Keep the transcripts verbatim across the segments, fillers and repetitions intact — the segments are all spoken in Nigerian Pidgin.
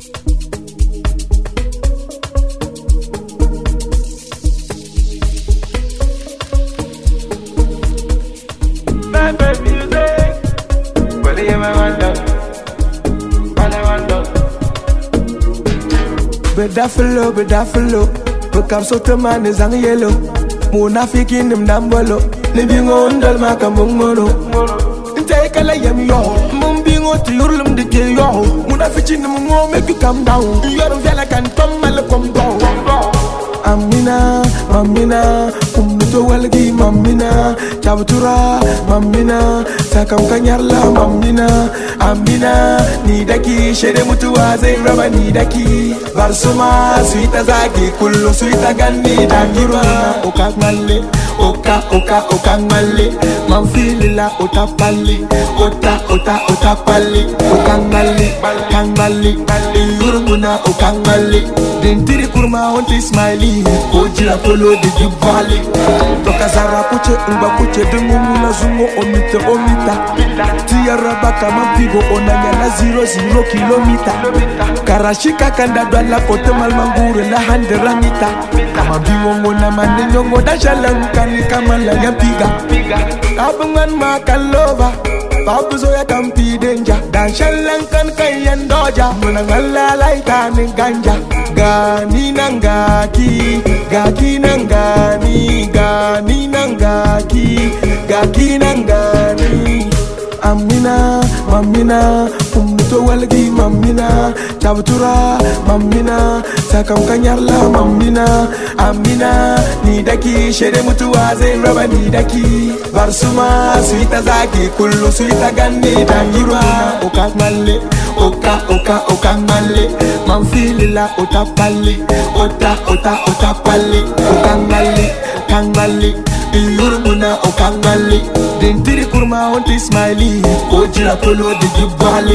Bedafalo, bedafalo, bekam sote man is ang yellow. Muna fikin nim dambalo, libingo undal makamung mono. Intay kala yam yo, mumbingo tiurlum de ke yo. Muna fikin nim mo make you calm down. Yor vela kan tom mal kom down. Amina, mamina, umito walgi mamina, chabutura mamina, sakam kanyarla mamina, amina, ni daki shere mutuwa zai raba ni daki, barsuma suita zagi kullu suita ganni dakirwa, oka malle, oka oka oka malle, man filila ota palli, ota ota ota palli, oka malle, kang malle, yurumuna oka malle, dentiri kurma onti smiley. Ojira polo de jibali Toka zara kuche uba kuche Dungu muna zungo omite omita Tiara baka mampigo Onanya na zero zero kilomita Karashika kanda dwala kote malmangure na hande ramita Kama biwongo na mane nyongo Da shalankani kama la yampiga Kabungan makalova Babuzo ya kampi denja Dan shalankan kayan doja Munangala laita ni ganja Gani nangaki Gaki nangani Gani nangaki Gaki nangani Amina, mamina Umito walgi mamina Chabutura mamina Sakam kanyarla mamina Amina Nidaki shere mutuwa zai raba nidaki Barsuma suita zaki kullu suita ganni dakirwa Oka malle Oka oka oka malle Manfilila ota palle Ota ota ota palle Oka malle Kang malle Iyurumuna oka malle Dentiri kurma onti smiley Ojira polo de jibali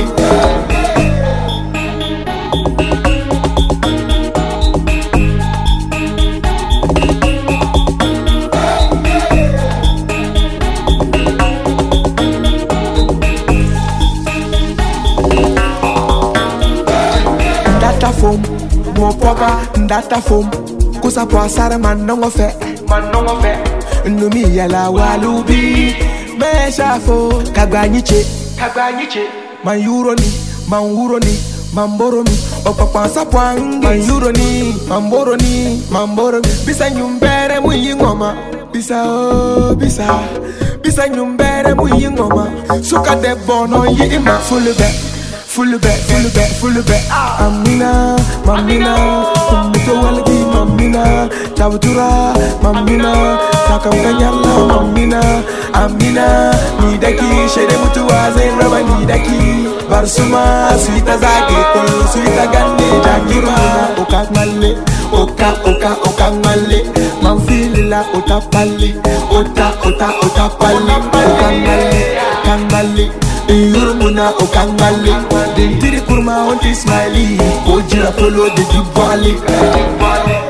Ndata fom, mo poba, ndata fom Kusa poasara manongo fe Manongo fe Numi yala walubi Mesha fo Kagbanyiche Kagbanyiche Man euro ni, man euro ni Man boro mi Opapa sa pwangi Man euro ni, man boro ni Man boro mi Bisa nyumbere mu yingoma Bisa oh, bisa Bisa nyumbere mu yingoma Suka de bono yi ima Full back Full back, full back, full back Amina, mamina Umito walgi mamina Chabutura, mamina Sakam kanyarla mamina Amina, nidaki Shere mutuwa zai raba nidaki Barsuma, suita zagi Kullu suita ganni dakirwa Oka malle, oka oka oka malle Manfilila ota palle Ota ota ota palle Oka malle, kang malle Iyurumuna okangali Dentiri kurma onti smiley Ojira polo de jibali